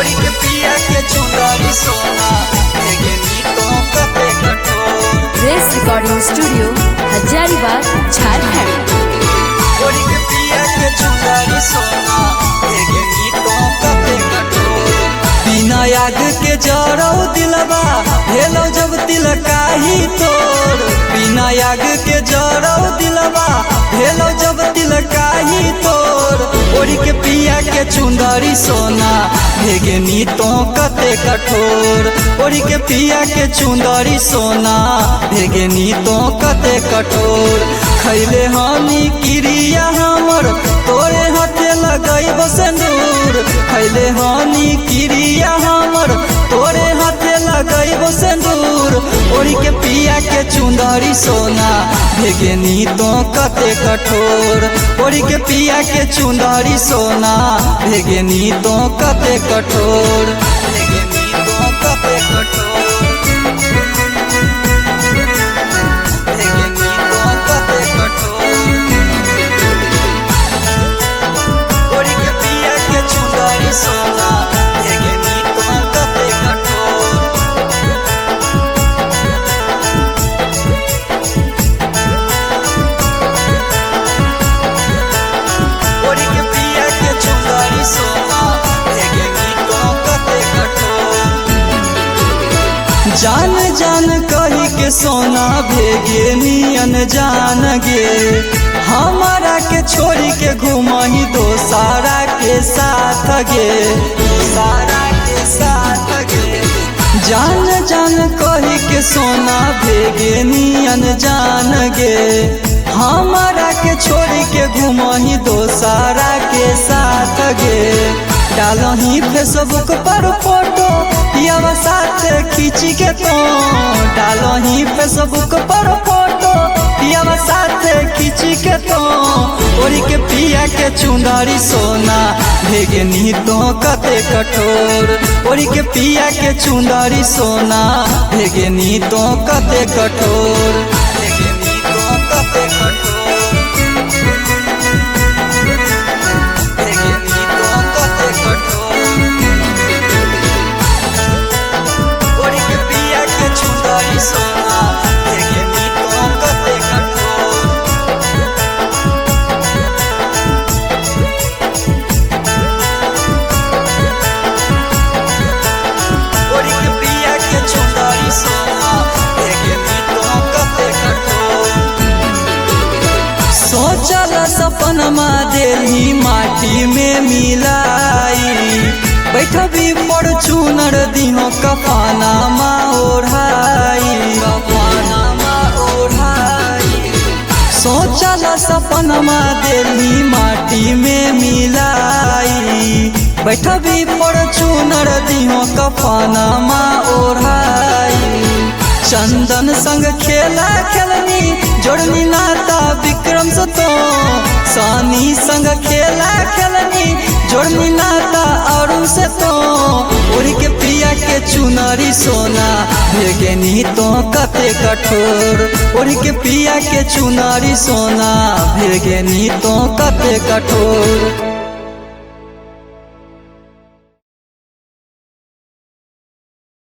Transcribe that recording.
ओढ़ के पिया के चुंदरी सोना भेगनी तो कते कठोर। रेस रिकॉर्डिंग स्टूडियो हजारीबाग झारखंड। ओढ़ के पिया के चुंदरी सोना भेगनी तो कते कठोर। बिना याद के जरौ दिलवा भेलौ जब तिलकाही तोर। बिना याद के जरौ दिलवा भेलौ जब तिलकाही तोर। ओढ़ के पिया के चुंदरी सोना भेगनी तो कते कठोर। ओढ़ के पिया के चुंदरी सोना भेगनी तो कते कठोर। खैले हनी क्रिया हमर तोरे हाथे लगैब सिंदूर। खैले हनी क्रिया हमर तोरे हाथे लगैब सिंदूर। ओढ़ के पिया के चुंदरी सोना भेगनी तो कते कठोर। ओढ़ के पिया के चुंदरी सोना भेगनी तो कते कठोर। भेगनी तो कते कठोर। भेगनी तो कते कठोर। ओढ़ के पिया के चुंदरी सोना भेगनी तो कते कठोर। ओढ़ के पिया के चुंदरी सोना भेगनी तो कते कठोर। जान जान कही के सोना भेगनी अनजान गे। हमारा के छोड़ी के घुमही दोसारा के साथ गे। सारा के साथ गे। जान जान कही के सोना भेगनी अनजान गे। हमारा के छोड़ी के घुमही दोसारा के साथ गे। डालही फेसबुक पर फोटो पियावा साथ खींच के तो। डालही फेसबुक पर फोटो पियावा साथ खींच के तो। ओढ़ के पिया के चुंदरी सोना भेगनी तो कते कठोर। ओढ़ के पिया के चुंदरी सोना भेगनी तो कते कठोर। भेगनी तो कते कठोर। भेगनी तो कते कठोर। ओढ़ के पिया के चुंदरी सोना भेगनी तो कते कठोर। ओढ़ के पिया के चुंदरी सोना भेगनी तो कते कठोर। सोचल सपनमा देली माटी में मिलाई। बैठबी पर चुनर दिहो कफाना मा ओढ़ाई। कफाना मा ओढ़ाई। सोचल सपनमा देली माटी में मिलाई। बैठबी पर चुनर दिहो कफाना मा ओढ़ाई। चंदन संग खेला खेलनी जोड़नी नाता विक्रम से तो। सानी संग खेला खेलनी जोड़नी नाता अरुण से तो। ओढ़ के पिया के चुनरी सोना भेगनी तो कते कठोर। ओढ़ के पिया के चुनरी सोना भेगनी तो कते कठोर।